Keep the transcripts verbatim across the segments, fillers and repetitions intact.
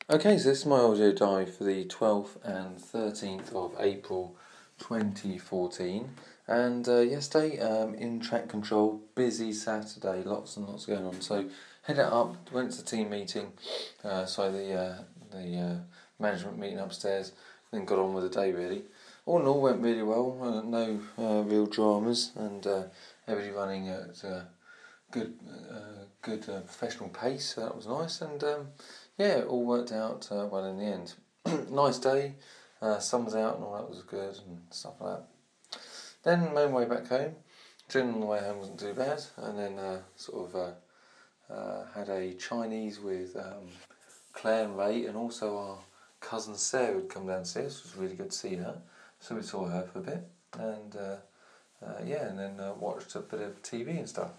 Okay, so this is my audio diary for the twelfth and thirteenth of April twenty fourteen. And uh, yesterday, um, in track control, busy Saturday, lots and lots going on. So headed up, went to the team meeting, uh, so the uh, the uh, management meeting upstairs, then got on with the day really. All in all, went really well. Uh, no uh, real dramas, and uh, everybody running at uh, good, uh, good uh, professional pace. So that was nice, and um, yeah, it all worked out uh, well in the end. Nice day, uh, sun was out and all that was good and stuff like that. Then made my way back home. Dinner on the way home wasn't too bad, and then uh, sort of uh, uh, had a Chinese with um, Claire and Ray, and also our cousin Sarah had come downstairs. It was really good to see her, so we saw her for a bit, and uh, uh, yeah, and then uh, watched a bit of T V and stuff.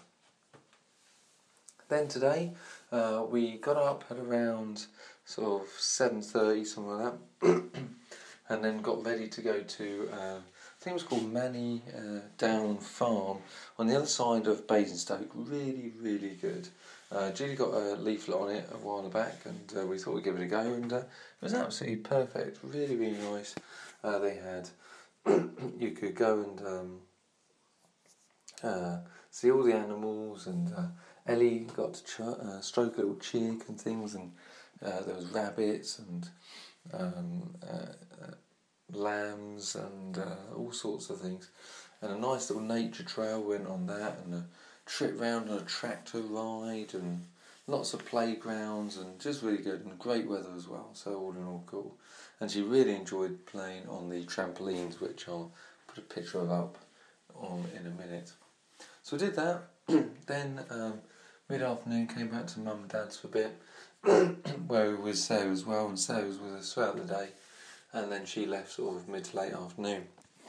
Then today, uh, we got up at around sort of seven thirty, something like that, and then got ready to go to, uh, I think it was called Manny uh, Down Farm, on the other side of Basingstoke. Really, really good. Uh, Julie got a leaflet on it a while back, and uh, we thought we'd give it a go, and uh, it was absolutely perfect. Really, really nice. Uh, they had, you could go and um, uh, see all the animals, and uh, Ellie got to ch- uh, stroke a little chick and things, and uh, there was rabbits and um, uh, uh, lambs and uh, all sorts of things, and a nice little nature trail went on that, and a trip round on a tractor ride, and lots of playgrounds, and just really good, and great weather as well, so all in all cool. And she really enjoyed playing on the trampolines, which I'll put a picture of up on in a minute. So we did that. Then um, mid-afternoon came back to mum and dad's for a bit, where we were with Sarah as well, and Sarah was with us throughout the day, and then she left sort of mid to late afternoon.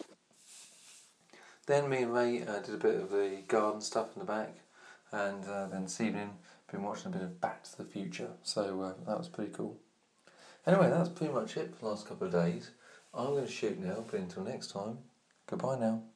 Then me and Ray uh, did a bit of the garden stuff in the back, and uh, then this evening been watching a bit of Back to the Future, so uh, that was pretty cool. Anyway, that's pretty much it for the last couple of days. I'm going to shoot now, but until next time, goodbye now.